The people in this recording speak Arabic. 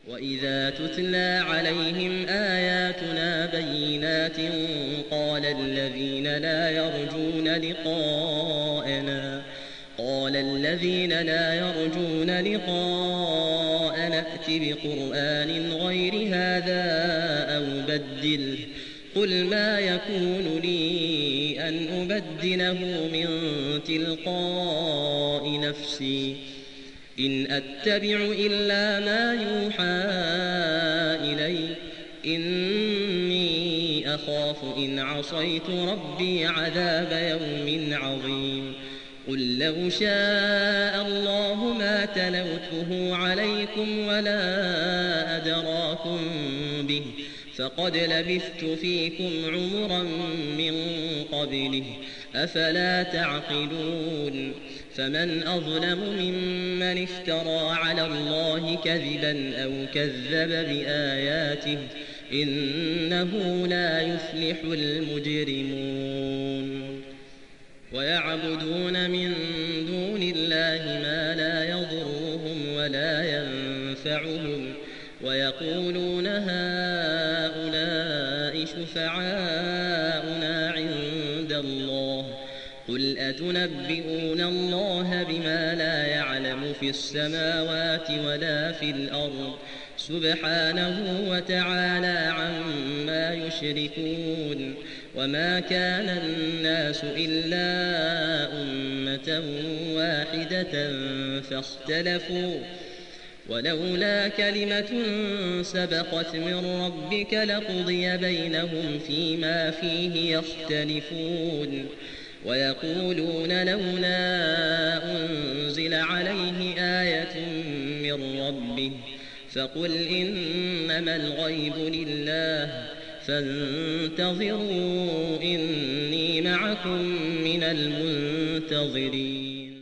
وإذا تتلى عليهم آياتنا بينات قال الذين لا يرجون لقاءنا ائت بقرآن غير هذا أو بدله قل ما يكون لي أن أبدله من تلقاء نفسي إن أتبع إلا ما يوحى إلي إني أخاف إن عصيت ربي عذاب يوم عظيم قل لو شاء الله ما تلوته عليكم ولا أدراكم به فقد لبثت فيكم عمرا من قبله أفلا تعقلون فمن أظلم ممن افترى على الله كذبا أو كذب بآياته إنه لا يفلح المجرمون ويعبدون من دون الله ما لا يضرهم ولا ينفعهم ويقولون هؤلاء شفعاؤنا عند الله قل أتنبئون الله بما لا يعلم في السماوات ولا في الأرض سبحانه وتعالى عما يشركون وما كان الناس إلا أمة واحدة فاختلفوا ولولا كلمة سبقت من ربك لقضي بينهم فيما فيه يختلفون ويقولون لولا أنزل عليه آية من ربه فقل إنما الغيب لله فانتظروا إني معكم من المنتظرين